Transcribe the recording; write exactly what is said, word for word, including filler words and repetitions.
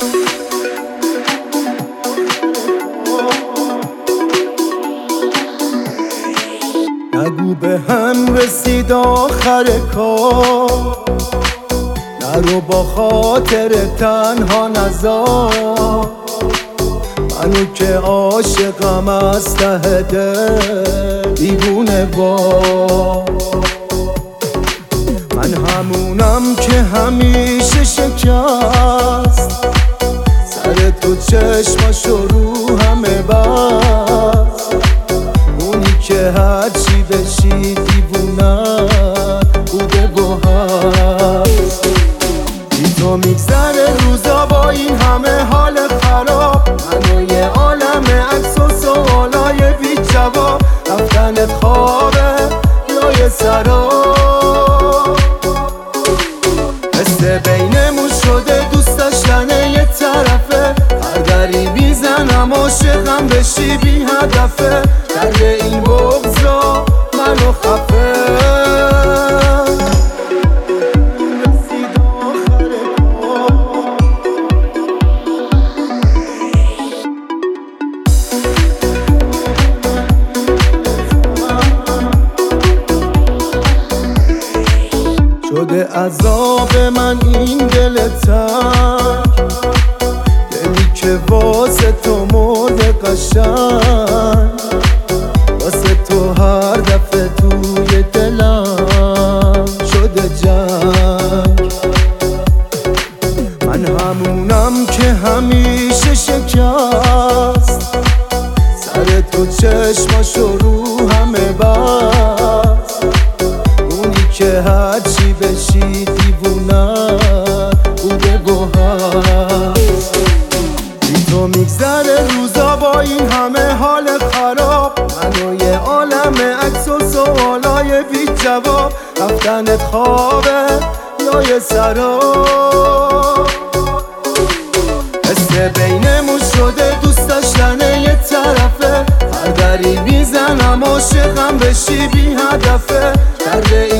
نگو به هم رسید آخر کار، نرو با خاطر تنها نزار. منو که عاشقم از ته دل دیوونه با، من همونم که همیشه شکست، سر تو چشماشو رو همه بست. اونی که هرچی بشی دیوونت بوده و هست. بی تو میگذره روزا با این همه حال خراب، منو یه عالم عکس و سوالای بی جواب. رفتنت خوابه یا یه سراب، مثل بینمون شده دوست داشتن یه طرفه. هر دری میزنم عاشقم بشی بی هدفه، درد این بغضا منو خفه. شده عذاب من این دل تنگ، دلی که واسه تو مرده قشنگ. واسه تو هر دفعه توی دلم شده جنگ. من همونم که همیشه شکست، سر تو چشماشو رو همه بست. اونی که هرچی بشی دیوونت بوده و هست. بی تو میگذره روزا با این همه حال خراب، منو یه عالم عکس و سوالای بی جواب. رفتنت خوابه یا یه سراب، مثل بینمون شده دوست داشتن یه طرفه. هر دری میزنم عاشقم بشی بی هدفه، درد